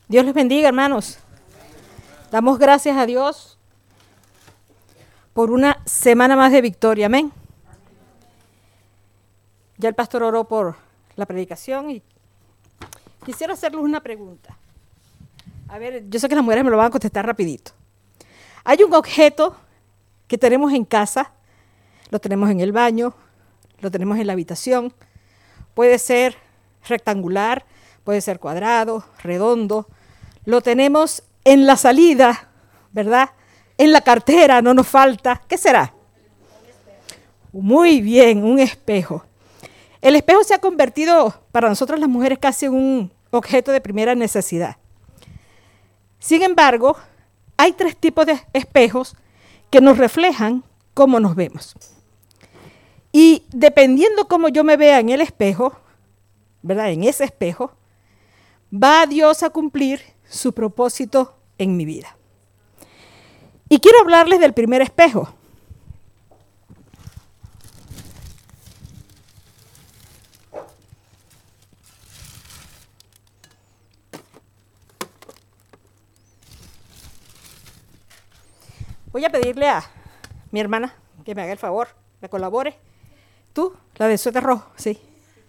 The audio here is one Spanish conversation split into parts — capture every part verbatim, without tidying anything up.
Dios les bendiga, hermanos. Damos gracias a Dios por una semana más de victoria. Amén. Ya el pastor oró por la predicación y quisiera hacerles una pregunta. A ver, yo sé que las mujeres me lo van a contestar rapidito. Hay un objeto que tenemos en casa, lo tenemos en el baño, lo tenemos en la habitación. Puede ser rectangular, puede ser cuadrado, redondo. Lo tenemos en la salida, ¿verdad? En la cartera, no nos falta. ¿Qué será? Muy bien, un espejo. El espejo se ha convertido para nosotros las mujeres casi en un objeto de primera necesidad. Sin embargo, hay tres tipos de espejos que nos reflejan cómo nos vemos. Y dependiendo cómo yo me vea en el espejo, ¿verdad? En ese espejo, va Dios a cumplir su propósito en mi vida. Y quiero hablarles del primer espejo. Voy a pedirle a mi hermana que me haga el favor, me colabore. Tú, la de suéter rojo, sí.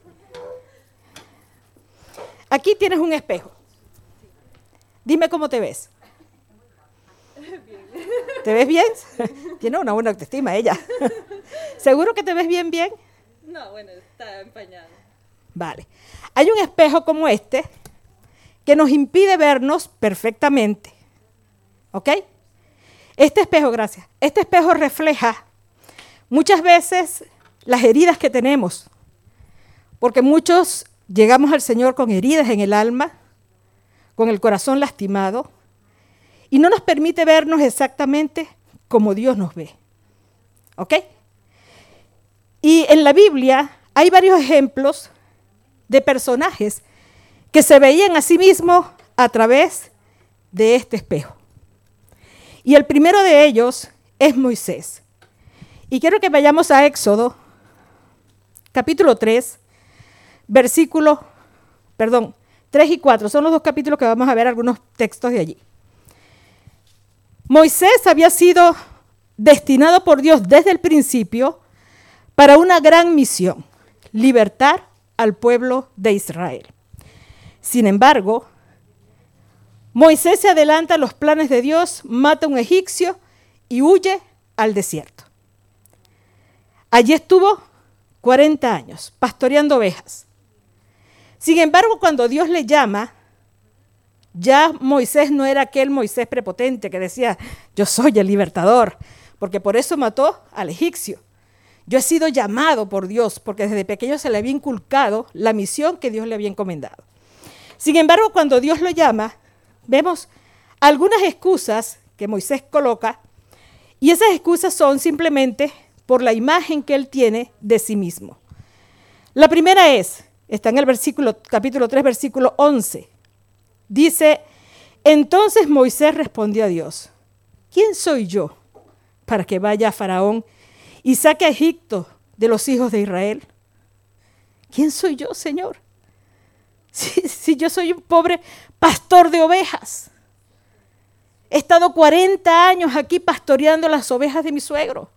Aquí tienes un espejo. Dime cómo te ves. Bien. ¿Te ves bien? Tiene una buena autoestima ella. ¿Seguro que te ves bien, bien? No, bueno, está empañado. Vale. Hay un espejo como este que nos impide vernos perfectamente. ¿Ok? Este espejo, gracias. Este espejo refleja muchas veces las heridas que tenemos. Porque muchos llegamos al Señor con heridas en el alma, con el corazón lastimado, y no nos permite vernos exactamente como Dios nos ve. ¿Ok? Y en la Biblia hay varios ejemplos de personajes que se veían a sí mismos a través de este espejo. Y el primero de ellos es Moisés. Y quiero que vayamos a Éxodo, capítulo tres, versículo, perdón, tres y cuatro. Son los dos capítulos que vamos a ver algunos textos de allí. Moisés había sido destinado por Dios desde el principio para una gran misión, libertar al pueblo de Israel. Sin embargo, Moisés se adelanta a los planes de Dios, mata a un egipcio y huye al desierto. Allí estuvo cuarenta años pastoreando ovejas. Sin embargo, cuando Dios le llama, ya Moisés no era aquel Moisés prepotente que decía, yo soy el libertador, porque por eso mató al egipcio. Yo he sido llamado por Dios, porque desde pequeño se le había inculcado la misión que Dios le había encomendado. Sin embargo, cuando Dios lo llama, vemos algunas excusas que Moisés coloca, y esas excusas son simplemente por la imagen que él tiene de sí mismo. La primera es, está en el versículo, capítulo tres, versículo once. Dice, entonces Moisés respondió a Dios, ¿quién soy yo para que vaya a Faraón y saque a Egipto de los hijos de Israel? ¿Quién soy yo, Señor? Si, si yo soy un pobre pastor de ovejas. He estado cuarenta años aquí pastoreando las ovejas de mi suegro.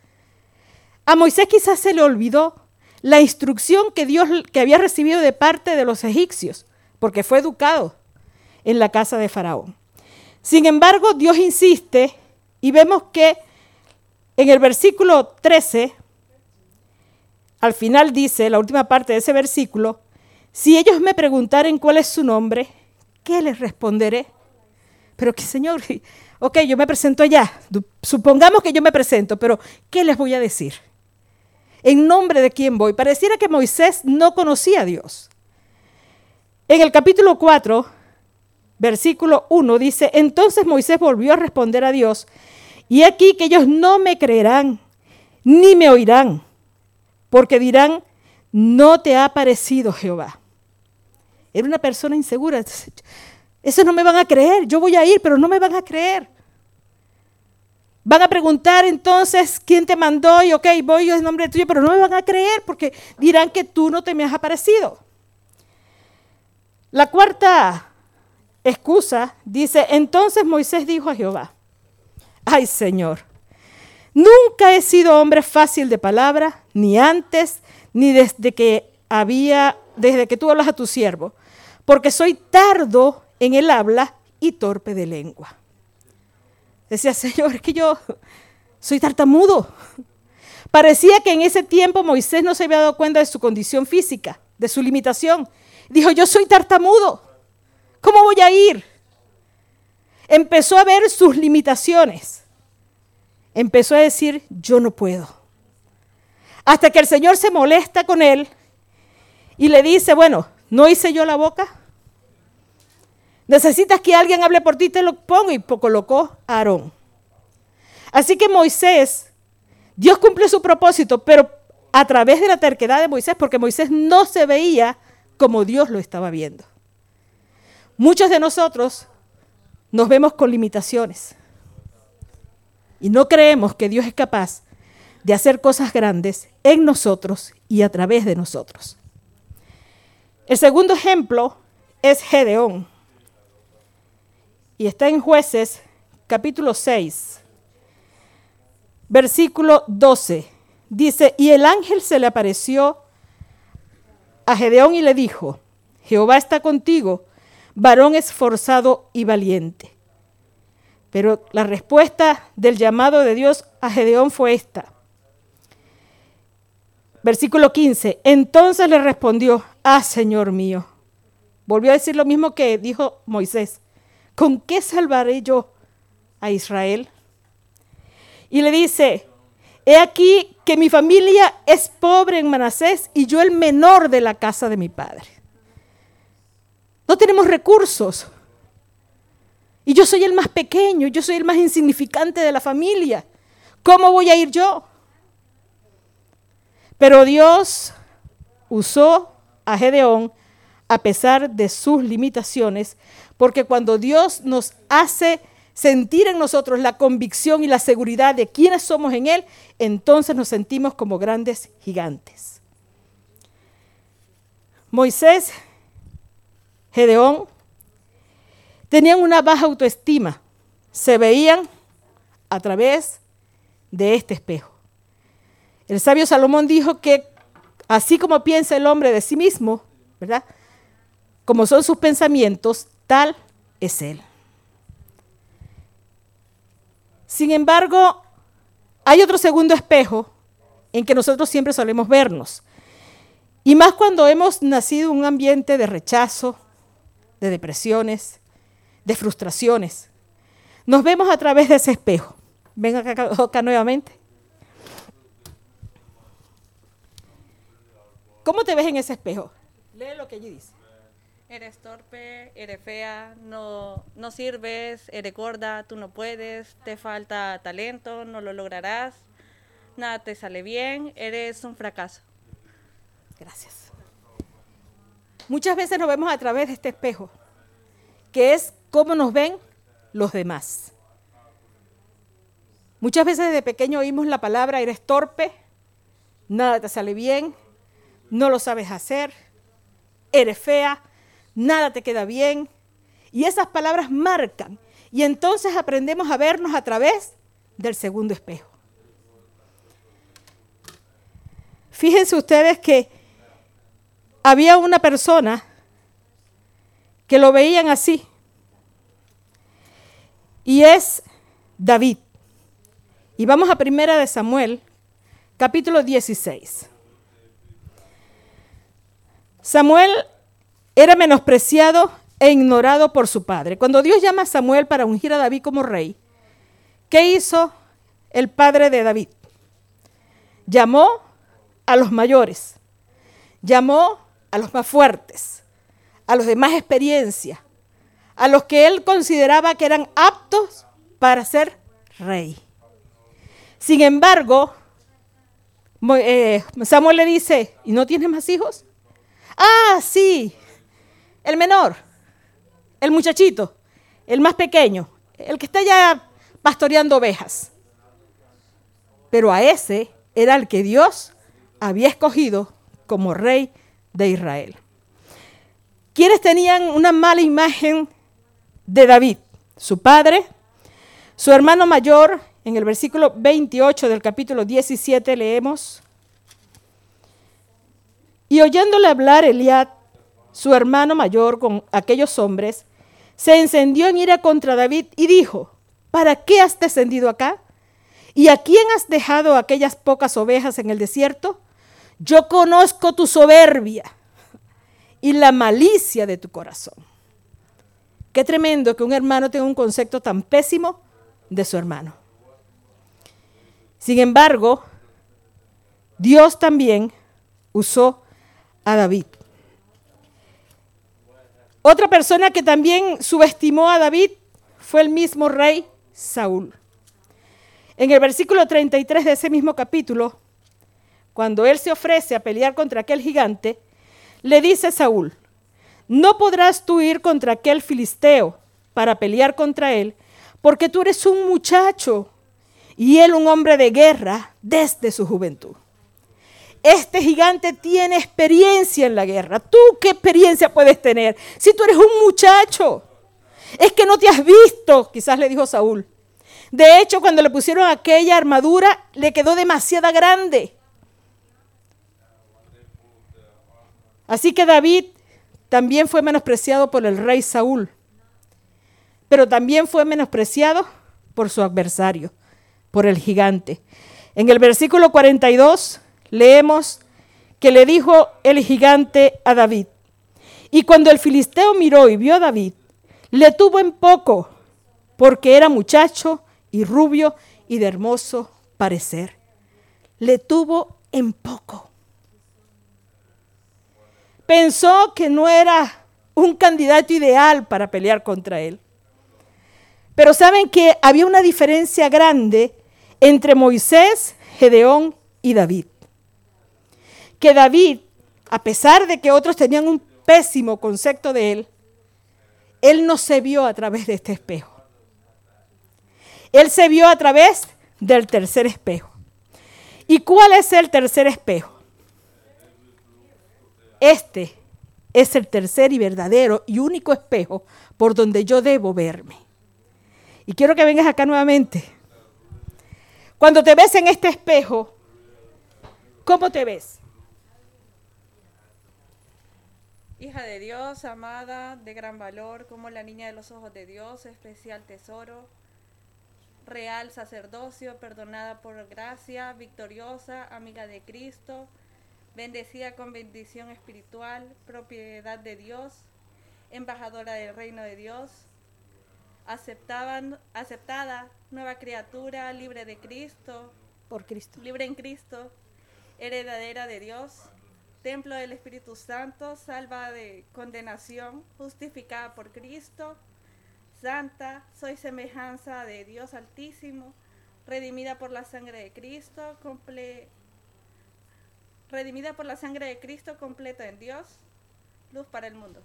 A Moisés quizás se le olvidó la instrucción que Dios que había recibido de parte de los egipcios, porque fue educado en la casa de Faraón. Sin embargo, Dios insiste y vemos que en el versículo trece, al final dice, la última parte de ese versículo, si ellos me preguntaren cuál es su nombre, ¿qué les responderé? Pero que Señor, ok, yo me presento allá, supongamos que yo me presento, pero ¿qué les voy a decir? ¿En nombre de quién voy? Pareciera que Moisés no conocía a Dios. En el capítulo cuatro, versículo uno dice, entonces Moisés volvió a responder a Dios, y aquí que ellos no me creerán, ni me oirán, porque dirán, no te ha parecido Jehová. Era una persona insegura. Eso no me van a creer, yo voy a ir, pero no me van a creer. Van a preguntar entonces quién te mandó y ok, voy yo en nombre tuyo, pero no me van a creer porque dirán que tú no te me has aparecido. La cuarta excusa, dice, entonces Moisés dijo a Jehová, ay Señor, nunca he sido hombre fácil de palabra, ni antes, ni desde que había, desde que tú hablas a tu siervo, porque soy tardo en el habla y torpe de lengua. Decía, Señor, es que yo soy tartamudo. Parecía que en ese tiempo Moisés no se había dado cuenta de su condición física, de su limitación. Dijo, yo soy tartamudo. ¿Cómo voy a ir? Empezó a ver sus limitaciones. Empezó a decir, yo no puedo. Hasta que el Señor se molesta con él y le dice, bueno, ¿no hice yo la boca? Necesitas que alguien hable por ti, te lo pongo, y colocó a Aarón. Así que Moisés, Dios cumplió su propósito, pero a través de la terquedad de Moisés, porque Moisés no se veía como Dios lo estaba viendo. Muchos de nosotros nos vemos con limitaciones y no creemos que Dios es capaz de hacer cosas grandes en nosotros y a través de nosotros. El segundo ejemplo es Gedeón. Y está en Jueces, capítulo seis, versículo doce. Dice, y el ángel se le apareció a Gedeón y le dijo, Jehová está contigo, varón esforzado y valiente. Pero la respuesta del llamado de Dios a Gedeón fue esta. Versículo quince, entonces le respondió, ah, Señor mío. Volvió a decir lo mismo que dijo Moisés. ¿Con qué salvaré yo a Israel? Y le dice, he aquí que mi familia es pobre en Manasés y yo el menor de la casa de mi padre. No tenemos recursos. Y yo soy el más pequeño, yo soy el más insignificante de la familia. ¿Cómo voy a ir yo? Pero Dios usó a Gedeón a pesar de sus limitaciones, porque cuando Dios nos hace sentir en nosotros la convicción y la seguridad de quiénes somos en Él, entonces nos sentimos como grandes gigantes. Moisés, Gedeón, tenían una baja autoestima, se veían a través de este espejo. El sabio Salomón dijo que así como piensa el hombre de sí mismo, ¿verdad? Como son sus pensamientos, tal es él. Sin embargo, hay otro segundo espejo en que nosotros siempre solemos vernos. Y más cuando hemos nacido en un ambiente de rechazo, de depresiones, de frustraciones. Nos vemos a través de ese espejo. Ven acá, acá nuevamente. ¿Cómo te ves en ese espejo? Lee lo que allí dice. Eres torpe, eres fea, no, no sirves, eres gorda, tú no puedes, te falta talento, no lo lograrás, nada te sale bien, eres un fracaso. Gracias. Muchas veces nos vemos a través de este espejo, que es cómo nos ven los demás. Muchas veces desde pequeño oímos la palabra, eres torpe, nada te sale bien, no lo sabes hacer, eres fea, nada te queda bien. Y esas palabras marcan. Y entonces aprendemos a vernos a través del segundo espejo. Fíjense ustedes que había una persona que lo veían así. Y es David. Y vamos a Primera de Samuel, capítulo dieciséis. Samuel era menospreciado e ignorado por su padre. Cuando Dios llama a Samuel para ungir a David como rey, ¿qué hizo el padre de David? Llamó a los mayores, llamó a los más fuertes, a los de más experiencia, a los que él consideraba que eran aptos para ser rey. Sin embargo, Samuel le dice, ¿y no tienes más hijos? Ah, sí, el menor, el muchachito, el más pequeño, el que está ya pastoreando ovejas. Pero a ese era el que Dios había escogido como rey de Israel. ¿Quiénes tenían una mala imagen de David, su padre, su hermano mayor. En el versículo veintiocho del capítulo diecisiete leemos: y oyéndole hablar Eliab, su hermano mayor, con aquellos hombres, se encendió en ira contra David y dijo: ¿para qué has descendido acá? ¿Y a quién has dejado aquellas pocas ovejas en el desierto? Yo conozco tu soberbia y la malicia de tu corazón. Qué tremendo que un hermano tenga un concepto tan pésimo de su hermano. Sin embargo, Dios también usó a David. Otra persona que también subestimó a David fue el mismo rey Saúl. En el versículo treinta y tres de ese mismo capítulo, cuando él se ofrece a pelear contra aquel gigante, le dice Saúl: no podrás tú ir contra aquel filisteo para pelear contra él, porque tú eres un muchacho y él un hombre de guerra desde su juventud. Este gigante tiene experiencia en la guerra. ¿Tú qué experiencia puedes tener si tú eres un muchacho? Es que no te has visto, quizás le dijo Saúl. De hecho, cuando le pusieron aquella armadura, le quedó demasiado grande. Así que David también fue menospreciado por el rey Saúl, pero también fue menospreciado por su adversario, por el gigante. En el versículo cuarenta y dos leemos que le dijo el gigante a David: y cuando el filisteo miró y vio a David, le tuvo en poco, porque era muchacho y rubio y de hermoso parecer. Le tuvo en poco. Pensó que no era un candidato ideal para pelear contra él. Pero saben que había una diferencia grande entre Moisés, Gedeón y David. Que David, a pesar de que otros tenían un pésimo concepto de él, él no se vio a través de este espejo. Él se vio a través del tercer espejo. ¿Y cuál es el tercer espejo? Este es el tercer y verdadero y único espejo por donde yo debo verme. Y quiero que vengas acá nuevamente. Cuando te ves en este espejo, ¿cómo te ves? Hija de Dios, amada, de gran valor, como la niña de los ojos de Dios, especial tesoro, real sacerdocio, perdonada por gracia, victoriosa, amiga de Cristo, bendecida con bendición espiritual, propiedad de Dios, embajadora del reino de Dios, aceptaban, aceptada, nueva criatura, libre de Cristo, por Cristo, libre en Cristo, heredadera de Dios, templo del Espíritu Santo, salva de condenación, justificada por Cristo, santa, soy semejanza de Dios Altísimo, redimida por la sangre de Cristo, comple, redimida por la sangre de Cristo, completa en Dios, luz para el mundo.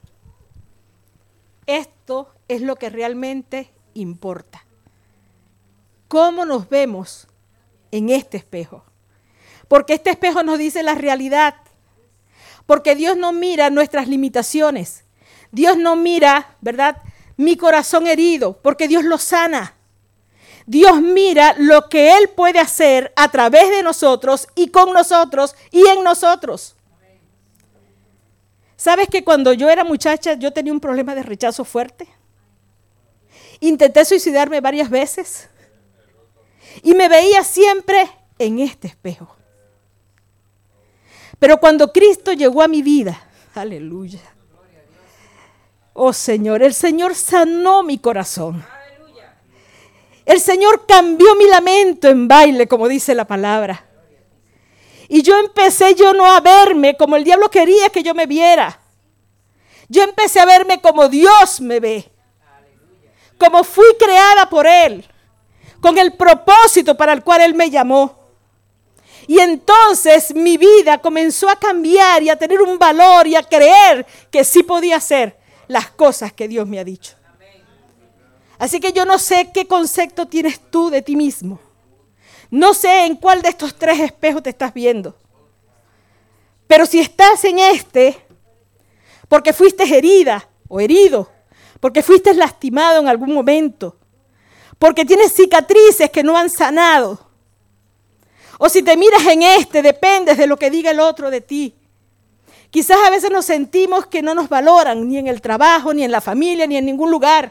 Esto es lo que realmente importa. ¿Cómo nos vemos en este espejo? Porque este espejo nos dice la realidad. Porque Dios no mira nuestras limitaciones. Dios no mira, ¿verdad?, mi corazón herido, porque Dios lo sana. Dios mira lo que Él puede hacer a través de nosotros y con nosotros y en nosotros. ¿Sabes que cuando yo era muchacha yo tenía un problema de rechazo fuerte? Intenté suicidarme varias veces y me veía siempre en este espejo. Pero cuando Cristo llegó a mi vida, aleluya, oh Señor, el Señor sanó mi corazón. El Señor cambió mi lamento en baile, como dice la palabra. Y yo empecé yo no a verme como el diablo quería que yo me viera. Yo empecé a verme como Dios me ve. Como fui creada por Él. Con el propósito para el cual Él me llamó. Y entonces mi vida comenzó a cambiar y a tener un valor y a creer que sí podía hacer las cosas que Dios me ha dicho. Así que yo no sé qué concepto tienes tú de ti mismo. No sé en cuál de estos tres espejos te estás viendo. Pero si estás en este, porque fuiste herida o herido porque fuiste lastimado en algún momento, porque tienes cicatrices que no han sanado. O si te miras en este, dependes de lo que diga el otro de ti. Quizás a veces nos sentimos que no nos valoran ni en el trabajo, ni en la familia, ni en ningún lugar.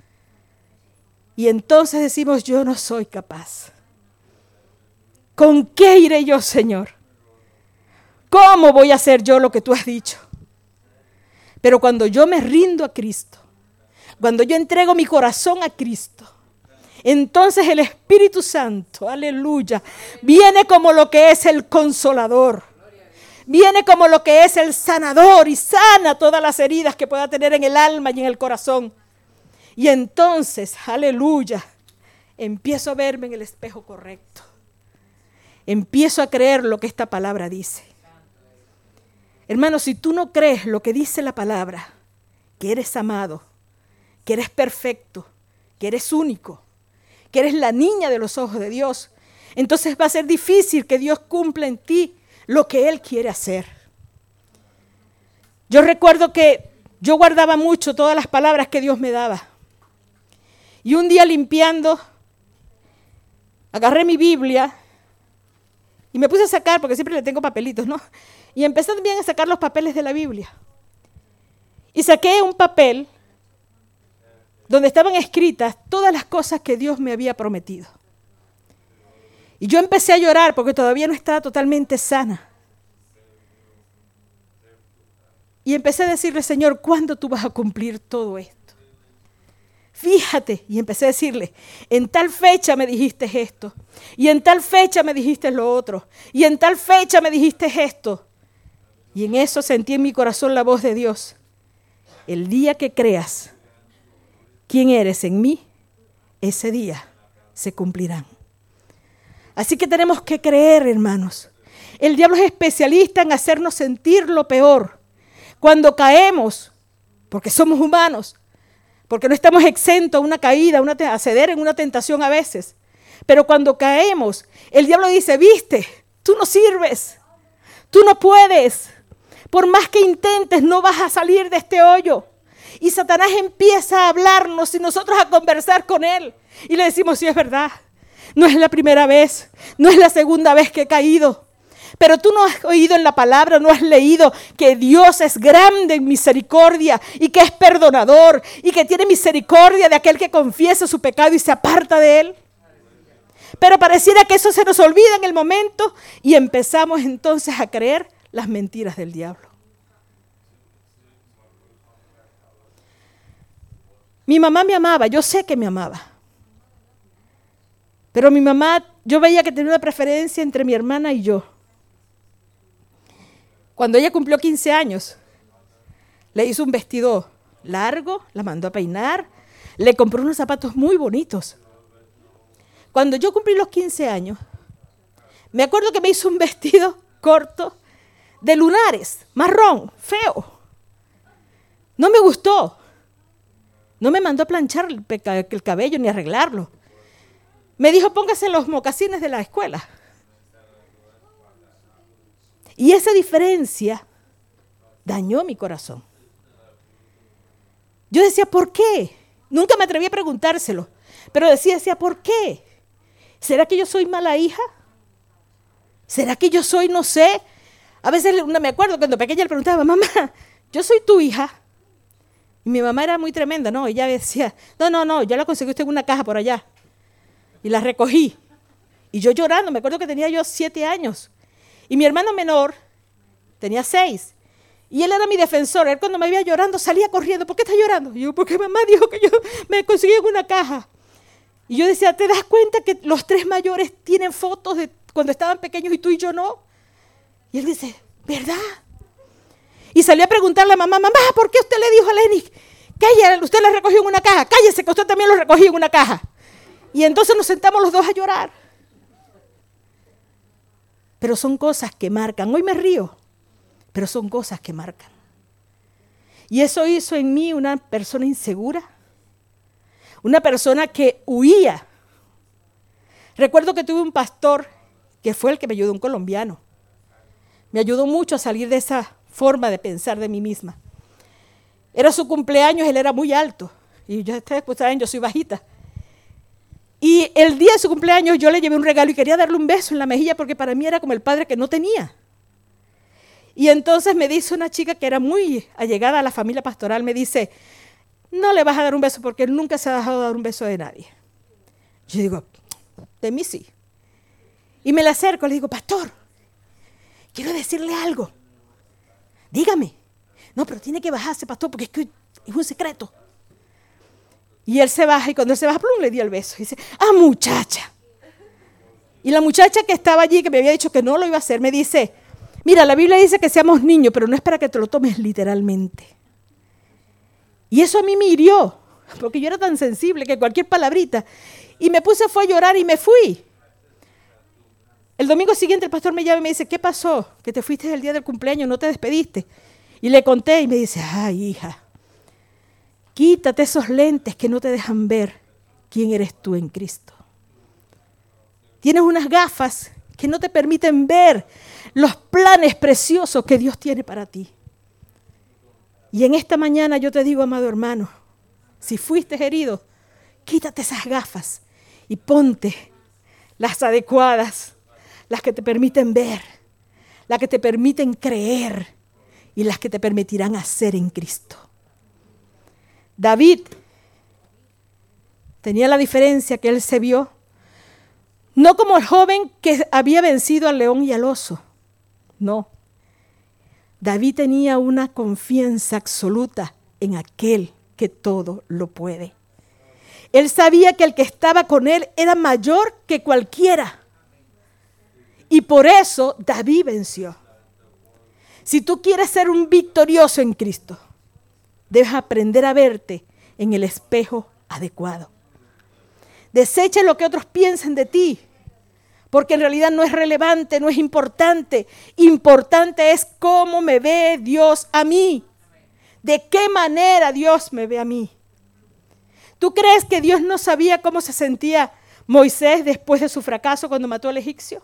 Y entonces decimos, yo no soy capaz. ¿Con qué iré yo, Señor? ¿Cómo voy a hacer yo lo que tú has dicho? Pero cuando yo me rindo a Cristo, cuando yo entrego mi corazón a Cristo, entonces el Espíritu Santo, aleluya, viene como lo que es el consolador. Viene como lo que es el sanador y sana todas las heridas que pueda tener en el alma y en el corazón. Y entonces, aleluya, empiezo a verme en el espejo correcto. Empiezo a creer lo que esta palabra dice. Hermano, si tú no crees lo que dice la palabra, que eres amado, que eres perfecto, que eres único, que eres la niña de los ojos de Dios, entonces va a ser difícil que Dios cumpla en ti lo que Él quiere hacer. Yo recuerdo que yo guardaba mucho todas las palabras que Dios me daba. Y un día limpiando, agarré mi Biblia y me puse a sacar, porque siempre le tengo papelitos, ¿no? Y empecé también a sacar los papeles de la Biblia. Y saqué un papel donde estaban escritas todas las cosas que Dios me había prometido. Y yo empecé a llorar porque todavía no estaba totalmente sana. Y empecé a decirle, Señor, ¿cuándo tú vas a cumplir todo esto? Fíjate, y empecé a decirle, en tal fecha me dijiste esto, y en tal fecha me dijiste lo otro, y en tal fecha me dijiste esto. Y en eso sentí en mi corazón la voz de Dios. El día que creas quién eres en mí, ese día se cumplirán. Así que tenemos que creer, hermanos. El diablo es especialista en hacernos sentir lo peor. Cuando caemos, porque somos humanos, porque no estamos exentos a una caída, una, a ceder en una tentación a veces. Pero cuando caemos, el diablo dice, viste, tú no sirves, tú no puedes. Por más que intentes, no vas a salir de este hoyo. Y Satanás empieza a hablarnos y nosotros a conversar con él. Y le decimos, sí, es verdad. No es la primera vez, no es la segunda vez que he caído. Pero tú no has oído en la palabra, no has leído que Dios es grande en misericordia y que es perdonador y que tiene misericordia de aquel que confiesa su pecado y se aparta de él. Pero pareciera que eso se nos olvida en el momento y empezamos entonces a creer las mentiras del diablo. Mi mamá me amaba, yo sé que me amaba. Pero mi mamá, yo veía que tenía una preferencia entre mi hermana y yo. Cuando ella cumplió quince años, le hizo un vestido largo, la mandó a peinar, le compró unos zapatos muy bonitos. Cuando yo cumplí los quince años, me acuerdo que me hizo un vestido corto de lunares, marrón, feo. No me gustó. No me mandó a planchar el cabello ni a arreglarlo. Me dijo, póngase los mocasines de la escuela. Y esa diferencia dañó mi corazón. Yo decía, ¿por qué? Nunca me atreví a preguntárselo, pero decía, decía, ¿por qué? ¿Será que yo soy mala hija? ¿Será que yo soy, no sé? A veces no me acuerdo cuando pequeña le preguntaba, mamá, yo soy tu hija. Y mi mamá era muy tremenda, ¿no? Ella decía, no, no, no, ya la conseguí usted en una caja por allá. Y la recogí. Y yo llorando, me acuerdo que tenía yo siete años. Y mi hermano menor tenía seis. Y él era mi defensor. Él cuando me veía llorando salía corriendo. ¿Por qué estás llorando? Y yo, porque mamá dijo que yo me conseguí en una caja. Y yo decía, ¿te das cuenta que los tres mayores tienen fotos de cuando estaban pequeños y tú y yo no? Y él dice, ¿verdad? Y salí a preguntarle a mamá, mamá, ¿por qué usted le dijo a Lenny que ella, usted la recogió en una caja? Cállese, que usted también lo recogió en una caja. Y entonces nos sentamos los dos a llorar. Pero son cosas que marcan. Hoy me río, pero son cosas que marcan. Y eso hizo en mí una persona insegura, una persona que huía. Recuerdo que tuve un pastor que fue el que me ayudó, un colombiano. Me ayudó mucho a salir de esa forma de pensar de mí misma. Era su cumpleaños, él era muy alto. Y yo, ustedes pues saben, yo soy bajita. Y el día de su cumpleaños yo le llevé un regalo y quería darle un beso en la mejilla porque para mí era como el padre que no tenía. Y entonces me dice una chica que era muy allegada a la familia pastoral, me dice, no le vas a dar un beso porque él nunca se ha dejado dar un beso de nadie. Yo digo, de mí sí. Y me le acerco, le digo, pastor, quiero decirle algo. Dígame. No, pero tiene que bajarse, pastor, porque es que es un secreto. Y él se baja y cuando él se baja, plum, le di el beso. Y dice, ah, muchacha. Y la muchacha que estaba allí, que me había dicho que no lo iba a hacer, me dice, mira, la Biblia dice que seamos niños, pero no es para que te lo tomes literalmente. Y eso a mí me hirió, porque yo era tan sensible que cualquier palabrita. Y me puse, fue a llorar y me fui. El domingo siguiente el pastor me llama y me dice, ¿qué pasó? Que te fuiste el día del cumpleaños, no te despediste. Y le conté y me dice, ay, hija, quítate esos lentes que no te dejan ver quién eres tú en Cristo. Tienes unas gafas que no te permiten ver los planes preciosos que Dios tiene para ti. Y en esta mañana yo te digo, amado hermano, si fuiste herido, quítate esas gafas y ponte las adecuadas, las que te permiten ver, las que te permiten creer y las que te permitirán hacer en Cristo. David tenía la diferencia que él se vio, no como el joven que había vencido al león y al oso, no. David tenía una confianza absoluta en aquel que todo lo puede. Él sabía que el que estaba con él era mayor que cualquiera. Y por eso David venció. Si tú quieres ser un victorioso en Cristo, debes aprender a verte en el espejo adecuado. Desecha lo que otros piensen de ti, porque en realidad no es relevante, no es importante. Importante es cómo me ve Dios a mí. De qué manera Dios me ve a mí. ¿Tú crees que Dios no sabía cómo se sentía Moisés después de su fracaso cuando mató al egipcio?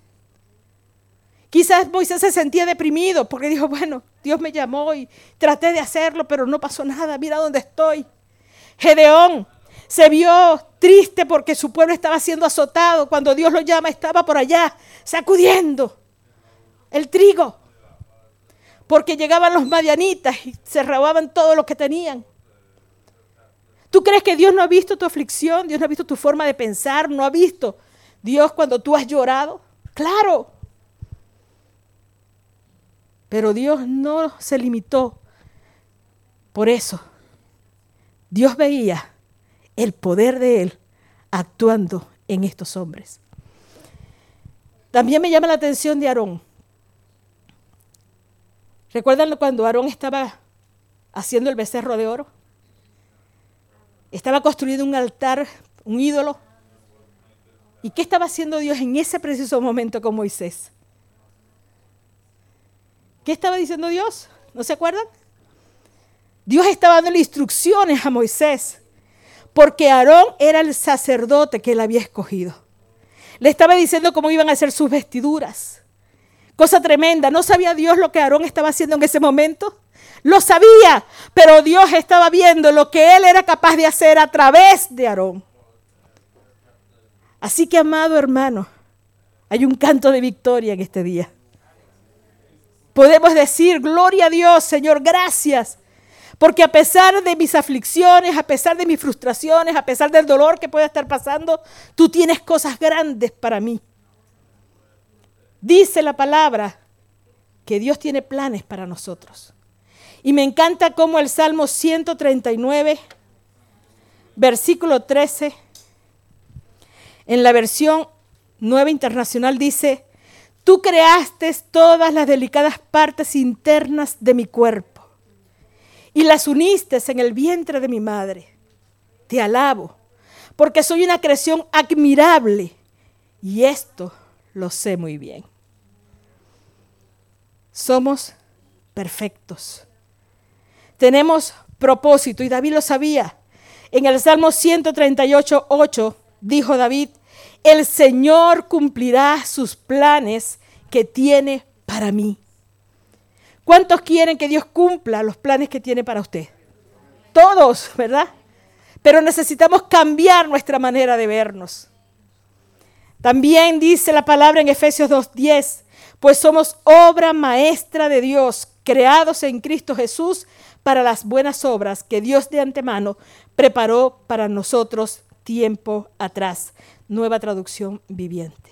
Quizás Moisés se sentía deprimido porque dijo, bueno, Dios me llamó y traté de hacerlo, pero no pasó nada, mira dónde estoy. Gedeón se vio triste porque su pueblo estaba siendo azotado. Cuando Dios lo llama, estaba por allá sacudiendo el trigo. Porque llegaban los madianitas y se robaban todo lo que tenían. ¿Tú crees que Dios no ha visto tu aflicción? ¿Dios no ha visto tu forma de pensar? ¿No ha visto Dios cuando tú has llorado? ¡Claro! Pero Dios no se limitó por eso. Dios veía el poder de Él actuando en estos hombres. También me llama la atención de Aarón. ¿Recuerdan cuando Aarón estaba haciendo el becerro de oro? Estaba construyendo un altar, un ídolo. ¿Y qué estaba haciendo Dios en ese preciso momento con Moisés? ¿Qué estaba diciendo Dios? ¿No se acuerdan? Dios estaba dando instrucciones a Moisés, porque Aarón era el sacerdote que él había escogido. Le estaba diciendo cómo iban a ser sus vestiduras. Cosa tremenda. ¿No sabía Dios lo que Aarón estaba haciendo en ese momento? Lo sabía, pero Dios estaba viendo lo que él era capaz de hacer a través de Aarón. Así que, amado hermano, hay un canto de victoria en este día. Podemos decir, gloria a Dios, Señor, gracias. Porque a pesar de mis aflicciones, a pesar de mis frustraciones, a pesar del dolor que pueda estar pasando, tú tienes cosas grandes para mí. Dice la palabra que Dios tiene planes para nosotros. Y me encanta cómo el Salmo ciento treinta y nueve, versículo trece, en la versión Nueva Internacional dice, tú creaste todas las delicadas partes internas de mi cuerpo y las uniste en el vientre de mi madre. Te alabo, porque soy una creación admirable y esto lo sé muy bien. Somos perfectos. Tenemos propósito y David lo sabía. En el Salmo ciento treinta y ocho, ocho dijo David, el Señor cumplirá sus planes que tiene para mí. ¿Cuántos quieren que Dios cumpla los planes que tiene para usted? todos, ¿verdad? Pero necesitamos cambiar nuestra manera de vernos. También dice la palabra en Efesios dos diez, pues somos obra maestra de Dios, creados en Cristo Jesús para las buenas obras que Dios de antemano preparó para nosotros tiempo atrás. Nueva traducción viviente.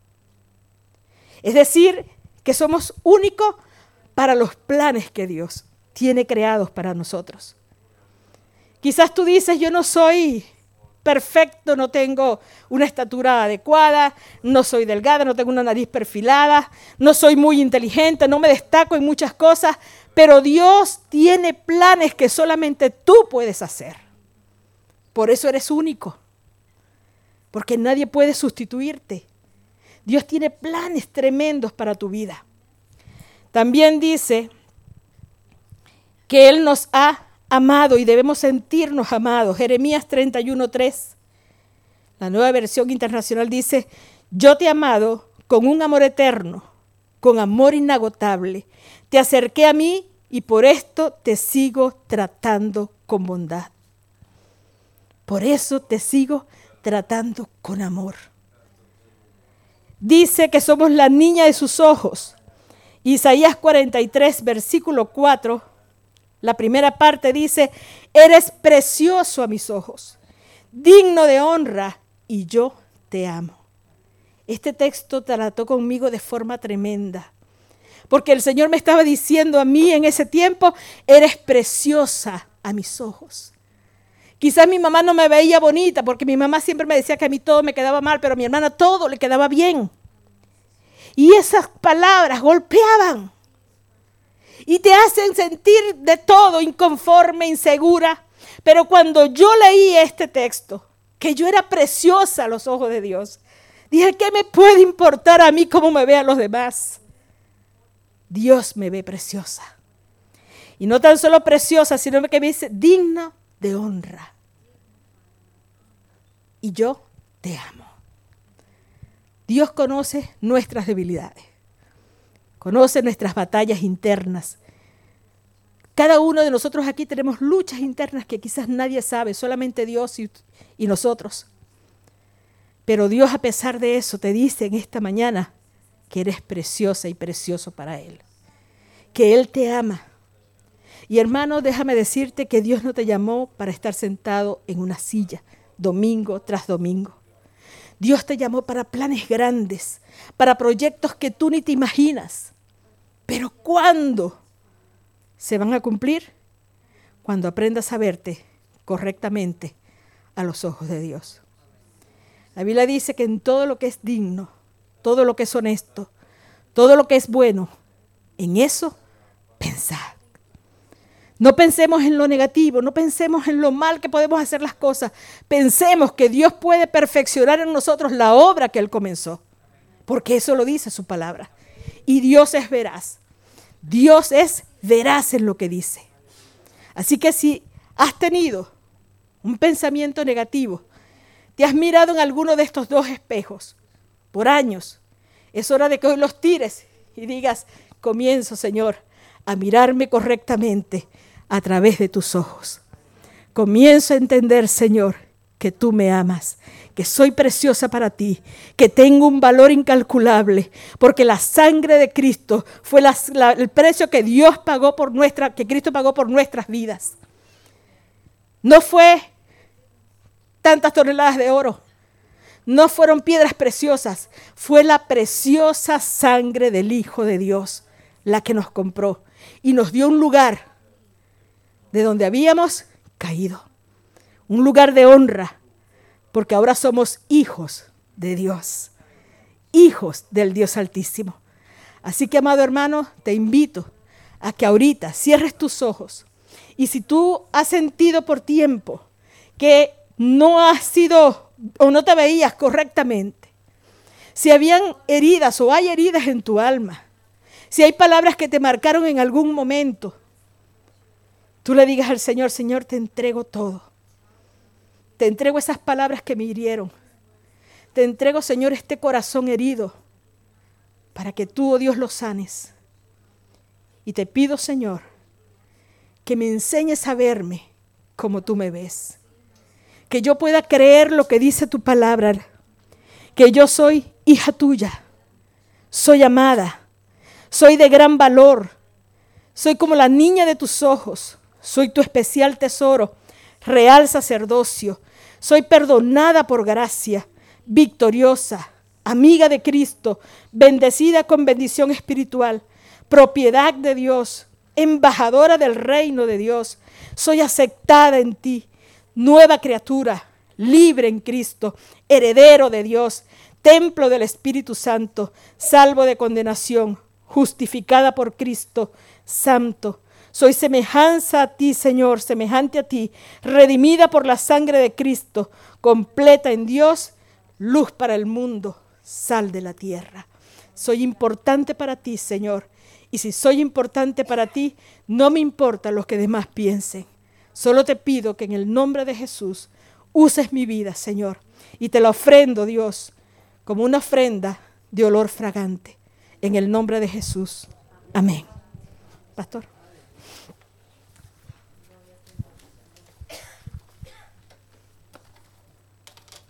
Es decir, que somos únicos para los planes que Dios tiene creados para nosotros. Quizás tú dices, yo no soy perfecto, no tengo una estatura adecuada, no soy delgada, no tengo una nariz perfilada, no soy muy inteligente, no me destaco en muchas cosas, pero Dios tiene planes que solamente tú puedes hacer. Por eso eres único, porque nadie puede sustituirte. Dios tiene planes tremendos para tu vida. También dice que Él nos ha amado y debemos sentirnos amados. Jeremías treinta y uno tres. La Nueva Versión Internacional dice, yo te he amado con un amor eterno, con amor inagotable. Te acerqué a mí y por esto te sigo tratando con bondad. Por eso te sigo tratando con amor. Dice que somos la niña de sus ojos. Isaías cuarenta y tres, versículo cuatro, la primera parte dice, eres precioso a mis ojos, digno de honra, y yo te amo. Este texto trató conmigo de forma tremenda, porque el Señor me estaba diciendo a mí en ese tiempo, eres preciosa a mis ojos. Quizás mi mamá no me veía bonita, porque mi mamá siempre me decía que a mí todo me quedaba mal, pero a mi hermana todo le quedaba bien. Y esas palabras golpeaban y te hacen sentir de todo inconforme, insegura. Pero cuando yo leí este texto, que yo era preciosa a los ojos de Dios, dije, ¿qué me puede importar a mí cómo me vean los demás? Dios me ve preciosa. Y no tan solo preciosa, sino que me dice digna de honra. Y yo te amo. Dios conoce nuestras debilidades, conoce nuestras batallas internas. Cada uno de nosotros aquí tenemos luchas internas que quizás nadie sabe, solamente Dios y, y nosotros. Pero Dios, a pesar de eso, te dice en esta mañana que eres preciosa y precioso para Él, que Él te ama. Y hermano, déjame decirte que Dios no te llamó para estar sentado en una silla, domingo tras domingo. Dios te llamó para planes grandes, para proyectos que tú ni te imaginas. Pero ¿cuándo se van a cumplir? Cuando aprendas a verte correctamente a los ojos de Dios. La Biblia dice que en todo lo que es digno, todo lo que es honesto, todo lo que es bueno, en eso pensad. No pensemos en lo negativo, no pensemos en lo mal que podemos hacer las cosas. Pensemos que Dios puede perfeccionar en nosotros la obra que Él comenzó, porque eso lo dice su palabra. Y Dios es veraz. Dios es veraz en lo que dice. Así que si has tenido un pensamiento negativo, te has mirado en alguno de estos dos espejos por años, es hora de que hoy los tires y digas, comienzo, Señor, a mirarme correctamente a través de tus ojos. Comienzo a entender, Señor, que tú me amas, que soy preciosa para ti, que tengo un valor incalculable, porque la sangre de Cristo fue la, la, el precio que Dios pagó por nuestra, que Cristo pagó por nuestras vidas. No fue tantas toneladas de oro, no fueron piedras preciosas, fue la preciosa sangre del Hijo de Dios la que nos compró y nos dio un lugar de donde habíamos caído. Un lugar de honra, porque ahora somos hijos de Dios, hijos del Dios Altísimo. Así que, amado hermano, te invito a que ahorita cierres tus ojos. Y si tú has sentido por tiempo que no has sido o no te veías correctamente, si habían heridas o hay heridas en tu alma, si hay palabras que te marcaron en algún momento, tú le digas al Señor, Señor, te entrego todo. Te entrego esas palabras que me hirieron. Te entrego, Señor, este corazón herido para que tú, oh Dios, lo sanes. Y te pido, Señor, que me enseñes a verme como tú me ves. Que yo pueda creer lo que dice tu palabra, que yo soy hija tuya, soy amada, soy de gran valor, soy como la niña de tus ojos, soy tu especial tesoro, real sacerdocio, soy perdonada por gracia, victoriosa, amiga de Cristo, bendecida con bendición espiritual, propiedad de Dios, embajadora del reino de Dios, soy aceptada en ti, nueva criatura, libre en Cristo, heredero de Dios, templo del Espíritu Santo, salvo de condenación, justificada por Cristo, santo. Soy semejanza a ti, Señor, semejante a ti, redimida por la sangre de Cristo, completa en Dios, luz para el mundo, sal de la tierra. Soy importante para ti, Señor, y si soy importante para ti, no me importa lo que demás piensen. Solo te pido que en el nombre de Jesús uses mi vida, Señor, y te la ofrendo, Dios, como una ofrenda de olor fragante. En el nombre de Jesús. Amén. Pastor.